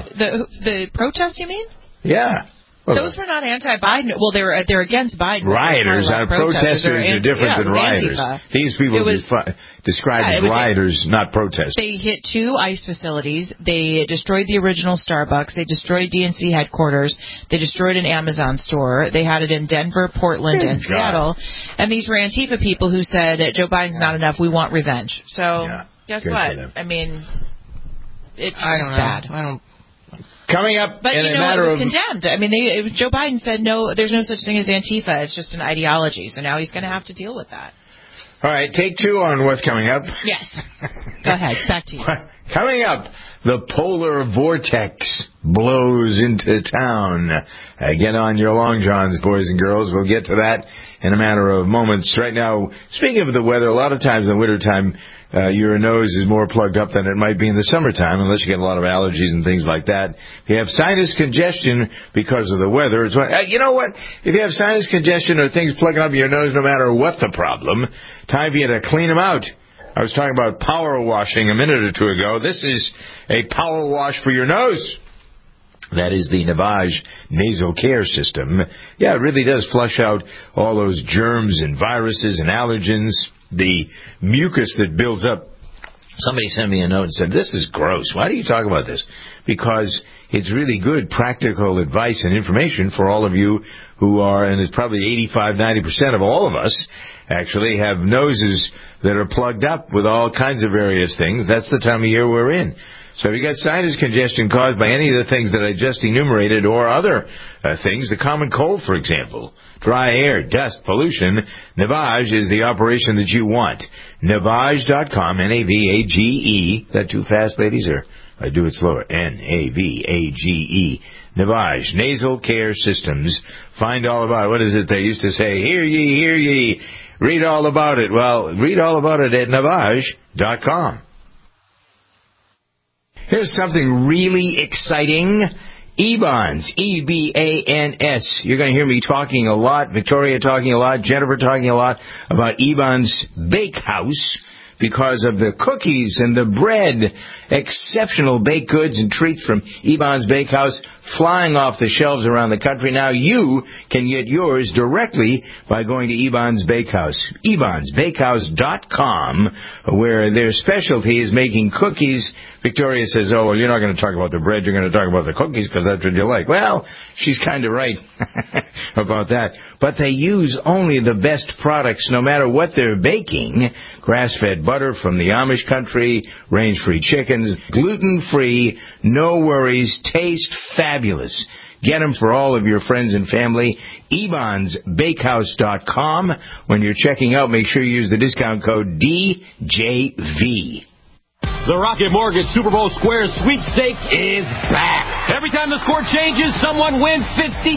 [SPEAKER 2] the protest, you mean?
[SPEAKER 16] Yeah.
[SPEAKER 2] Those were not anti-Biden. Well, they're against Biden.
[SPEAKER 16] Rioters. Protesters are different than rioters.
[SPEAKER 2] Antifa.
[SPEAKER 16] These people described as rioters, not protesters.
[SPEAKER 2] They hit 2 ICE facilities. They destroyed the original Starbucks. They destroyed DNC headquarters. They destroyed an Amazon store. They had it in Denver, Portland, and Seattle. And these were Antifa people who said, Joe Biden's not enough. We want revenge. So guess what? I mean, it's bad.
[SPEAKER 3] I don't.
[SPEAKER 16] Coming up
[SPEAKER 2] but
[SPEAKER 16] in
[SPEAKER 2] a
[SPEAKER 16] matter
[SPEAKER 2] it was
[SPEAKER 16] of...
[SPEAKER 2] condemned. I mean, Joe Biden said, no, there's no such thing as Antifa. It's just an ideology. So now he's going to have to deal with that.
[SPEAKER 16] All right, take 2 on what's coming up.
[SPEAKER 2] Yes. Go ahead. Back to you.
[SPEAKER 16] Coming up, the polar vortex blows into town. Get on your long johns, boys and girls. We'll get to that in a matter of moments. Right now, speaking of the weather, a lot of times in the wintertime, your nose is more plugged up than it might be in the summertime, unless you get a lot of allergies and things like that. If you have sinus congestion because of the weather, it's you know what? If you have sinus congestion or things plugging up your nose, no matter what the problem, time for you to clean them out. I was talking about power washing a minute or 2 ago. This is a power wash for your nose. That is the Navage nasal care system. Yeah, it really does flush out all those germs and viruses and allergens. The mucus that builds up. Somebody sent me a note and said, this is gross. Why do you talk about this? Because it's really good practical advice and information for all of you who are, and it's probably 85-90% of all of us, actually have noses that are plugged up with all kinds of various things. That's the time of year we're in. So if you got sinus congestion caused by any of the things that I just enumerated or other things, the common cold, for example, dry air, dust, pollution, Navage is the operation that you want. Navage.com, Navage. Is that too fast, ladies? Or I do it slower. Navage. Navage. Nasal Care Systems. Find all about it. What is it they used to say? Hear ye. Read all about it. Well, read all about it at Navage.com. Here's something really exciting. Ebans. E-B-A-N-S. You're going to hear me talking a lot, Victoria talking a lot, Jennifer talking a lot about Ebans Bakehouse because of the cookies and the bread. Exceptional baked goods and treats from Ebans Bakehouse flying off the shelves around the country. Now you can get yours directly by going to Ebans Bakehouse. EbansBakehouse.com, where their specialty is making cookies. Victoria says, oh, well, you're not going to talk about the bread, you're going to talk about the cookies because that's what you like. Well, she's kind of right about that. But they use only the best products no matter what they're baking. Grass-fed butter from the Amish country, range-free chickens, gluten-free, no worries, taste fabulous. Get them for all of your friends and family. EbansBakehouse.com. When you're checking out, make sure you use the discount code DJV.
[SPEAKER 5] The Rocket Mortgage Super Bowl Squares Sweepstakes is back. Every time the score changes, someone wins $50,000.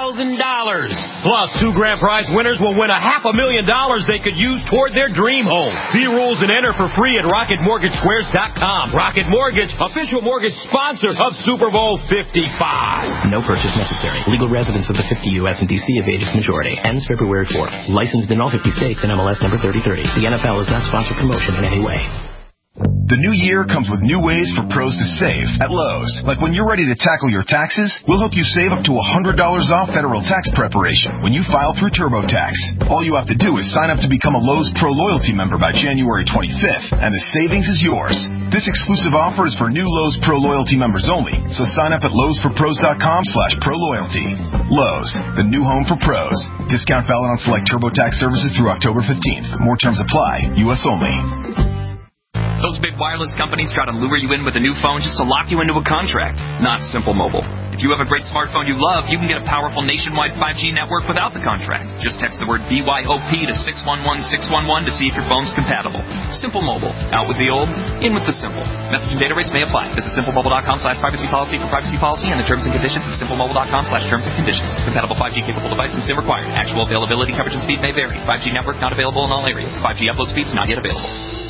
[SPEAKER 5] Plus, 2 grand prize winners will win $500,000 they could use toward their dream home. See rules and enter for free at RocketMortgageSquares.com. Rocket Mortgage, official mortgage sponsor of Super Bowl 55.
[SPEAKER 8] No purchase necessary. Legal residents of the 50 U.S. and D.C. of age of majority. Ends February 4th. Licensed in all 50 states and MLS number 3030. The NFL is not sponsored promotion in any way.
[SPEAKER 9] The new year comes with new ways for pros to save at Lowe's. Like when you're ready to tackle your taxes, we'll help you save up to $100 off federal tax preparation when you file through TurboTax. All you have to do is sign up to become a Lowe's Pro Loyalty member by January 25th, and the savings is yours. This exclusive offer is for new Lowe's Pro Loyalty members only, so sign up at lowesforpros.com/proloyalty. Lowe's, the new home for pros. Discount valid on select TurboTax services through October 15th. More terms apply. U.S. only.
[SPEAKER 18] Those big wireless companies try to lure you in with a new phone just to lock you into a contract. Not Simple Mobile. If you have a great smartphone you love, you can get a powerful nationwide 5G network without the contract. Just text the word BYOP to 611611 to see if your phone's compatible. Simple Mobile. Out with the old, in with the simple. Message and data rates may apply. Visit simplemobile.com/privacy policy for privacy policy and the terms and conditions at simplemobile.com/terms and conditions. Compatible 5G capable device and SIM required. Actual availability, coverage, and speed may vary. 5G network not available in all areas. 5G upload speeds not yet available.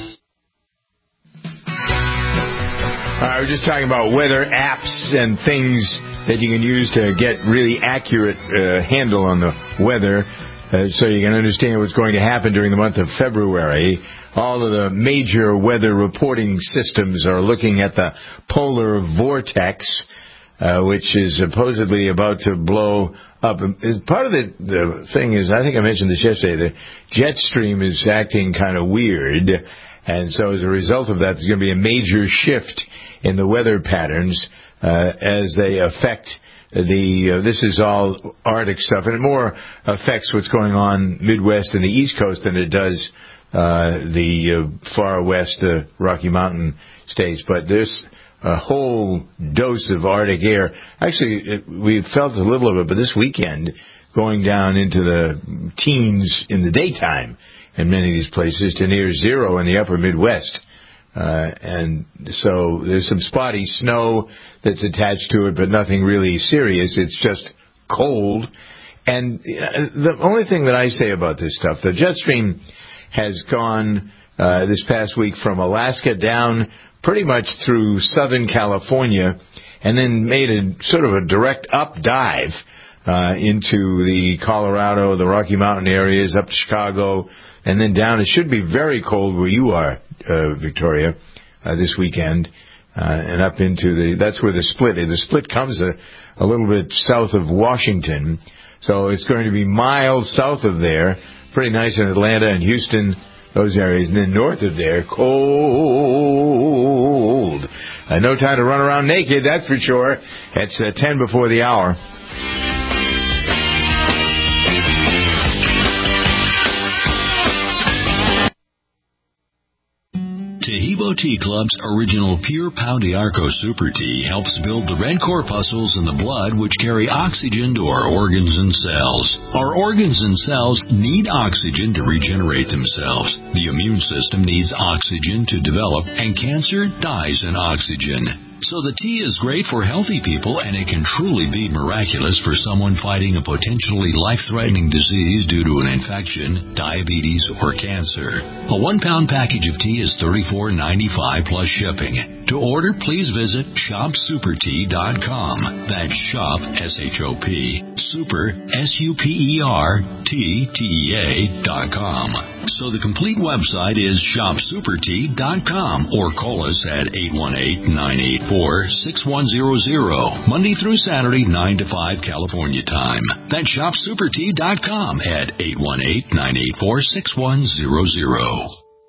[SPEAKER 16] We're just talking about weather apps and things that you can use to get really accurate handle on the weather so you can understand what's going to happen during the month of February. All of the major weather reporting systems are looking at the polar vortex, which is supposedly about to blow up. Part of the thing is, I think I mentioned this yesterday, the jet stream is acting kind of weird. And so as a result of that, there's going to be a major shift in the weather patterns as they affect this is all Arctic stuff, and it more affects what's going on Midwest and the East Coast than it does the far west Rocky Mountain states. But there's a whole dose of Arctic air. Actually, we felt a little of it, but this weekend going down into the teens in the daytime in many of these places to near zero in the upper Midwest. And so there's some spotty snow that's attached to it, but nothing really serious. It's just cold. And the only thing that I say about this stuff, the jet stream has gone this past week from Alaska down pretty much through Southern California and then made a sort of a direct up dive into the Colorado, the Rocky Mountain areas, up to Chicago, and then down. It should be very cold where you are, Victoria, this weekend, and up into that's where the split comes a little bit south of Washington. So it's going to be miles south of there, pretty nice in Atlanta and Houston, those areas. And then north of there, cold. No time to run around naked, that's for sure. It's 10 before the hour.
[SPEAKER 24] Taheebo Tea Club's original Pure Pau d'Arco Super Tea helps build the red corpuscles in the blood which carry oxygen to our organs and cells. Our organs and cells need oxygen to regenerate themselves. The immune system needs oxygen to develop, and cancer dies in oxygen. So the tea is great for healthy people, and it can truly be miraculous for someone fighting a potentially life-threatening disease due to an infection, diabetes, or cancer. A 1-pound package of tea is $34.95 plus shipping. To order, please visit shopsupertea.com. That's shop, S-H-O-P, super, SUPERTTEA.com. So the complete website is shopsupertea.com, or call us at 818-984-6100, Monday through Saturday, 9 to 5 California time. That's shopsupertea.com at 818-984-6100.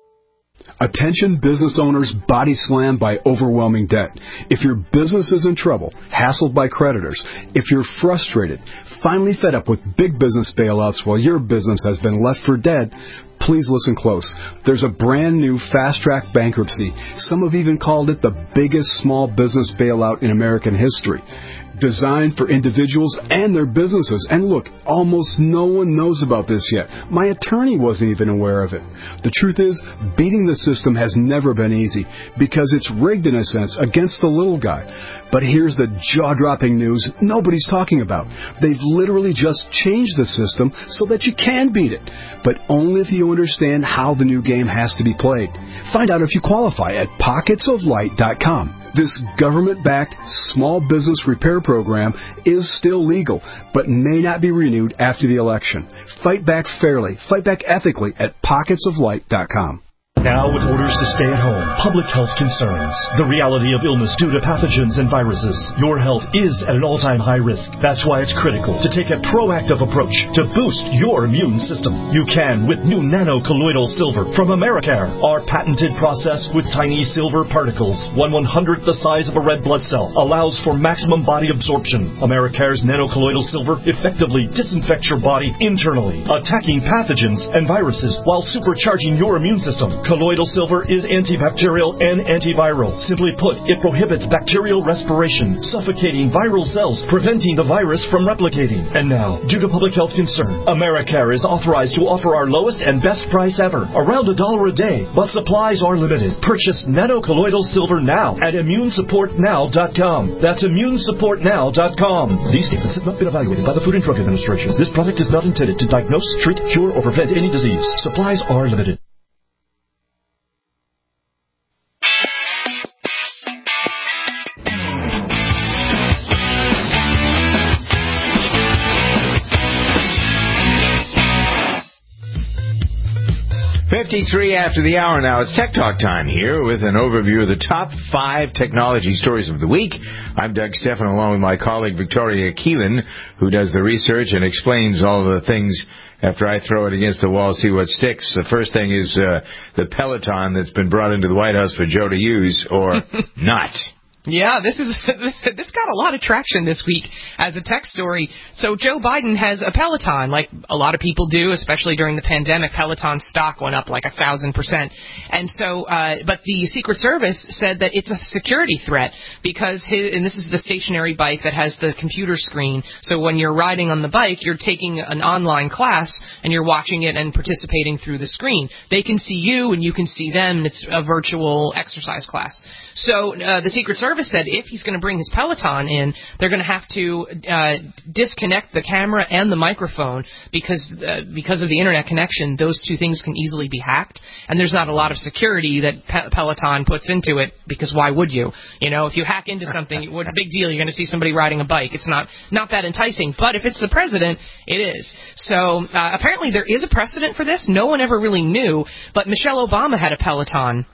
[SPEAKER 7] Attention business owners body slammed by overwhelming debt. If your business is in trouble, hassled by creditors, if you're frustrated, finally fed up with big business bailouts while your business has been left for dead, please listen close. There's a brand new fast-track bankruptcy. Some have even called it the biggest small business bailout in American history. Designed for individuals and their businesses. And look, almost no one knows about this yet. My attorney wasn't even aware of it. The truth is, beating the system has never been easy because it's rigged in a sense against the little guy. But here's the jaw-dropping news nobody's talking about. They've literally just changed the system so that you can beat it, but only if you understand how the new game has to be played. Find out if you qualify at pocketsoflight.com. This government-backed small business repair program is still legal, but may not be renewed after the election. Fight back fairly, fight back ethically at pocketsoflight.com.
[SPEAKER 10] Now with orders to stay at home, public health concerns, the reality of illness due to pathogens and viruses, your health is at an all-time high risk. That's why it's critical to take a proactive approach to boost your immune system. You can with new nano-colloidal silver from Americare. Our patented process with tiny silver particles, 1/100th the size of a red blood cell, allows for maximum body absorption. Americare's nano-colloidal silver effectively disinfects your body internally, attacking pathogens and viruses while supercharging your immune system. Colloidal silver is antibacterial and antiviral. Simply put, it prohibits bacterial respiration, suffocating viral cells, preventing the virus from replicating. And now, due to public health concern, Americare is authorized to offer our lowest and best price ever, around $1 a day, but supplies are limited. Purchase nano-colloidal silver now at immunesupportnow.com. That's immunesupportnow.com. These statements have not been evaluated by the Food and Drug Administration. This product is not intended to diagnose, treat, cure, or prevent any disease. Supplies are limited.
[SPEAKER 16] 53 after the hour now. It's Tech Talk time here with an overview of the top 5 technology stories of the week. I'm Doug Stephan along with my colleague Victoria Keelan, who does the research and explains all of the things after I throw it against the wall, see what sticks. The first thing is the Peloton that's been brought into the White House for Joe to use, or not.
[SPEAKER 3] Yeah, this got a lot of traction this week as a tech story. So Joe Biden has a Peloton, like a lot of people do, especially during the pandemic. Peloton stock went up like 1,000%. And so, but the Secret Service said that it's a security threat because and this is the stationary bike that has the computer screen. So when you're riding on the bike, you're taking an online class and you're watching it and participating through the screen. They can see you and you can see them, and it's a virtual exercise class. So the Secret Service said if he's going to bring his Peloton in, they're going to have to disconnect the camera and the microphone because of the internet connection. Those two things can easily be hacked, and there's not a lot of security that Peloton puts into it because why would you? You know, if you hack into something, what a big deal? You're going to see somebody riding a bike. It's not that enticing. But if it's the president, it is. So apparently there is a precedent for this. No one ever really knew, but Michelle Obama had a Peloton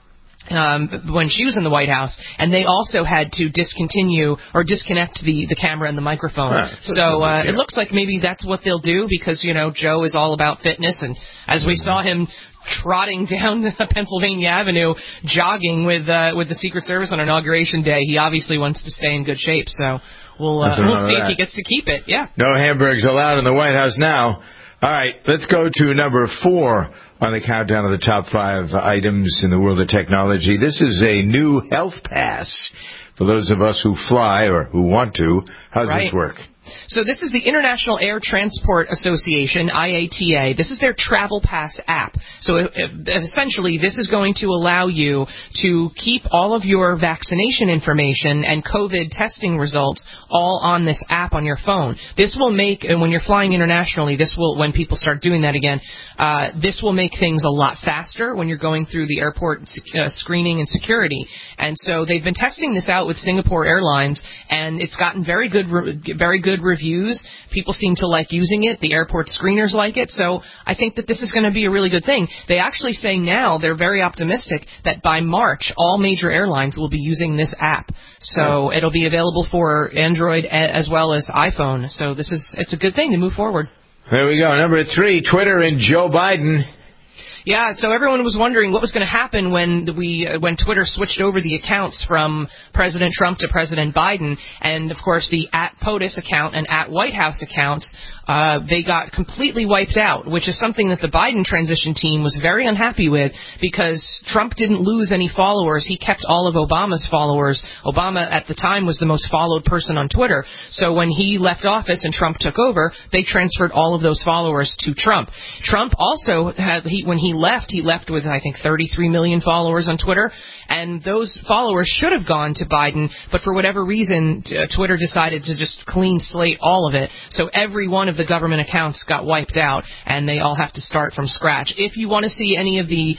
[SPEAKER 3] when she was in the White House, and they also had to discontinue or disconnect the camera and the microphone. So it looks like maybe that's what they'll do because, you know, Joe is all about fitness, and as we saw him trotting down Pennsylvania Avenue, jogging with the Secret Service on Inauguration Day, he obviously wants to stay in good shape. So we'll see if he gets to keep it. Yeah.
[SPEAKER 16] No hamburgers allowed in the White House now. All right, let's go to number 4 on the countdown of the top 5 items in the world of technology. This is a new health pass for those of us who fly or who want to. How's this work?
[SPEAKER 3] So this is the International Air Transport Association, IATA. This is their Travel Pass app. So essentially, this is going to allow you to keep all of your vaccination information and COVID testing results all on this app on your phone. This will make, and when you're flying internationally, this will, when people start doing that again, this will make things a lot faster when you're going through the airport screening and security. And so they've been testing this out with Singapore Airlines, and it's gotten very good reviews. People seem to like using it. The airport screeners like it. So I think that this is going to be a really good thing. They actually say now they're very optimistic that by March, all major airlines will be using this app. So it'll be available for Android as well as iPhone. So it's a good thing to move forward.
[SPEAKER 16] There we go. Number 3, Twitter and Joe Biden.
[SPEAKER 3] Yeah, so everyone was wondering what was going to happen when Twitter switched over the accounts from President Trump to President Biden. And, of course, the @POTUS account and @White House accounts, they got completely wiped out, which is something that the Biden transition team was very unhappy with because Trump didn't lose any followers. He kept all of Obama's followers. Obama, at the time, was the most followed person on Twitter. So when he left office and Trump took over, they transferred all of those followers to Trump. Trump also when he left with, I think, 33 million followers on Twitter, and those followers should have gone to Biden, but for whatever reason, Twitter decided to just clean slate all of it. So every one of the government accounts got wiped out, and they all have to start from scratch. If you want to see any of the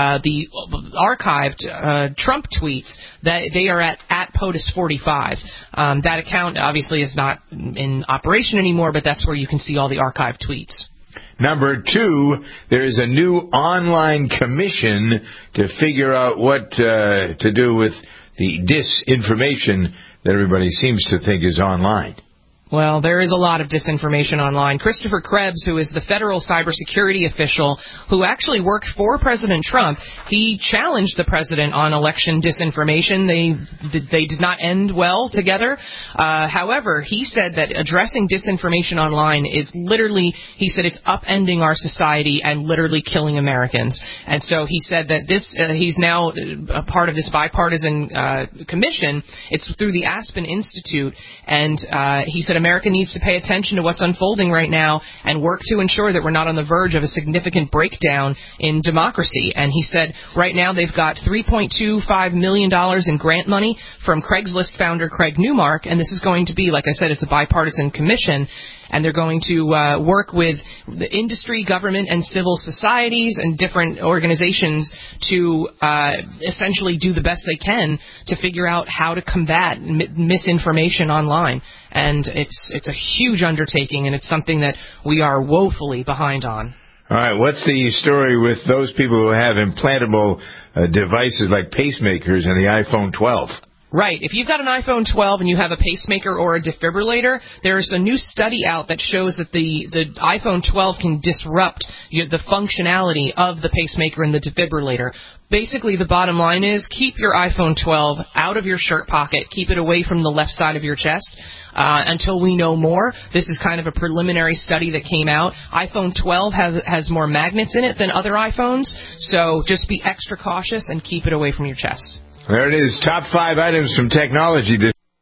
[SPEAKER 3] archived Trump tweets, that they are at @POTUS45. That account obviously is not in operation anymore, but that's where you can see all the archived tweets.
[SPEAKER 16] Number 2, there is a new online commission to figure out what to do with the disinformation that everybody seems to think is online.
[SPEAKER 3] Well, there is a lot of disinformation online. Christopher Krebs, who is the federal cybersecurity official who actually worked for President Trump, he challenged the president on election disinformation. They did not end well together. However, he said that addressing disinformation online is literally, he said it's upending our society and literally killing Americans. And so he said that he's now a part of this bipartisan commission. It's through the Aspen Institute, and he said America needs to pay attention to what's unfolding right now and work to ensure that we're not on the verge of a significant breakdown in democracy. And he said right now they've got $3.25 million in grant money from Craigslist founder Craig Newmark, and this is going to be, like I said, it's a bipartisan commission. And they're going to work with the industry, government, and civil societies and different organizations to essentially do the best they can to figure out how to combat misinformation online. And it's a huge undertaking, and it's something that we are woefully behind on.
[SPEAKER 16] All right, what's the story with those people who have implantable devices like pacemakers in the iPhone 12?
[SPEAKER 3] Right. If you've got an iPhone 12 and you have a pacemaker or a defibrillator, there's a new study out that shows that the iPhone 12 can disrupt the functionality of the pacemaker and the defibrillator. Basically, the bottom line is keep your iPhone 12 out of your shirt pocket. Keep it away from the left side of your chest until we know more. This is kind of a preliminary study that came out. iPhone 12 has more magnets in it than other iPhones, so just be extra cautious and keep it away from your chest.
[SPEAKER 16] There it is. Top 5 items from technology.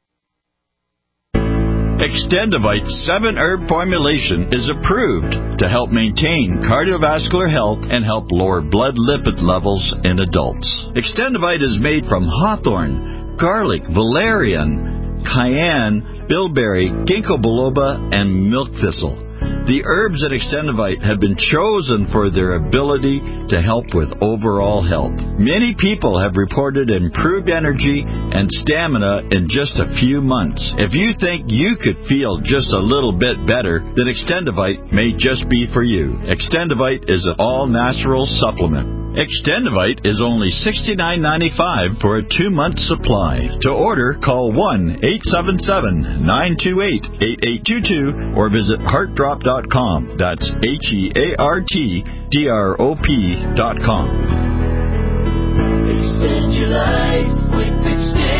[SPEAKER 11] Extendivite 7-herb formulation is approved to help maintain cardiovascular health and help lower blood lipid levels in adults. Extendivite is made from hawthorn, garlic, valerian, cayenne, bilberry, ginkgo biloba, and milk thistle. The herbs at Extendivite have been chosen for their ability to help with overall health. Many people have reported improved energy and stamina in just a few months. If you think you could feel just a little bit better, then Extendivite may just be for you. Extendivite is an all-natural supplement. Extendivite is only $69.95 for a 2-month supply. To order, call 1-877-928-8822 or visit heartdrop.com. That's HEARTDROP.com.
[SPEAKER 12] Extend your life with Extend.